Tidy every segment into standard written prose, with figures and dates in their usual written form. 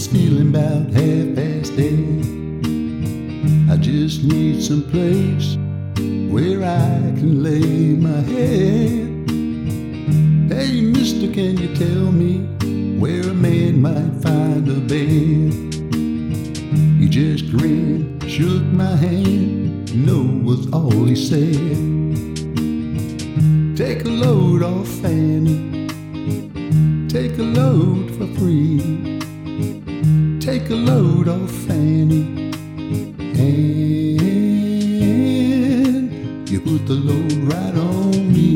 was feeling about 8:30. I just need some place where I can lay my head. Hey, mister, can you tell me where a man might find a bed? He just grinned, shook my hand, no was all he said. Take a load off Fanny, take a load for free. Take a load off Fanny, and you put the load right on me.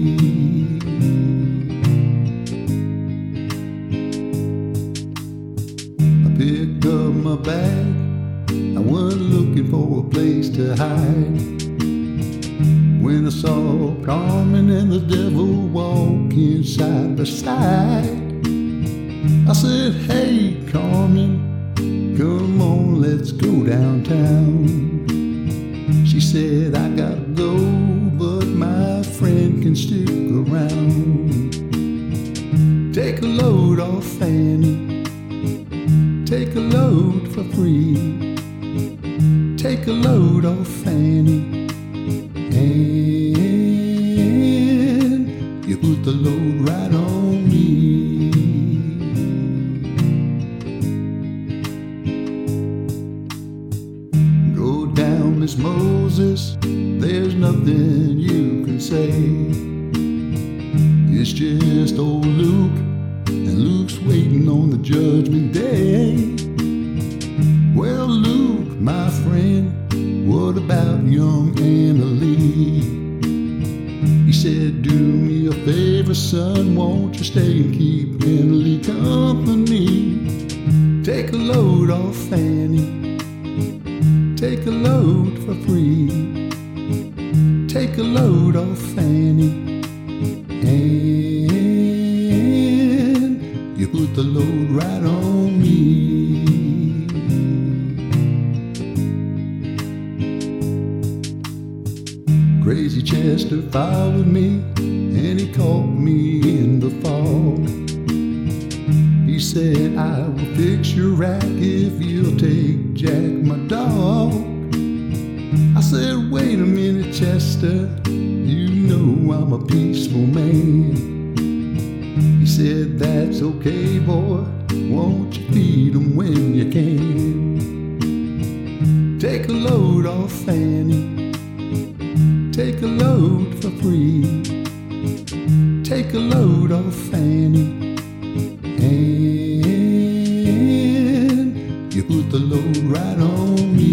I picked up my bag, I wasn't looking for a place to hide, when I saw Carmen and the devil walking side by side. I said, hey Carmen, come on, let's go downtown. She said, I gotta go, but my friend can stick around. Take a load off Fanny, take a load for free. Take a load off Fanny, and you put the load right on me. Go down, Miss Moses, there's nothing you can say. It's just old Luke, and Luke's waiting on the judgment day. Well, Luke, my friend, what about young Anna Lee? He said, do me a favor, son, won't you stay and keep Anna Lee company? Take a load off Fanny, take a load for free. Take a load off Fanny, and you put the load right on me. Crazy Chester followed me, and he caught me in the fog. He said, I will fix your rack if you'll take Jack, my dog. I said, wait a minute, Chester, you know I'm a peaceful man. He said, that's okay, boy, won't you feed 'em when you can? Take a load off Fanny, take a load for free. Take a load off Fanny, and you put the load right on me.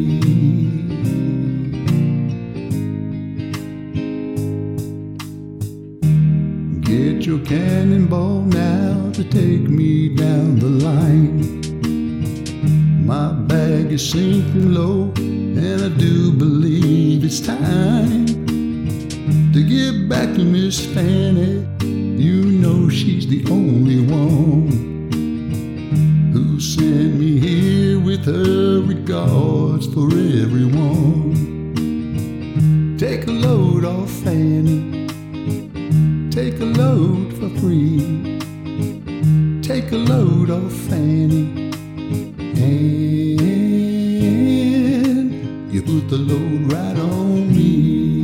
Get your cannonball now to take me down the line. My bag is sinking low, and I do believe it's time to get back to Miss Fanny. You know she's the only one who sent me here with her regards for everyone. Take a load off Fanny, take a load for free. Take a load off Fanny, and you put the load right on me.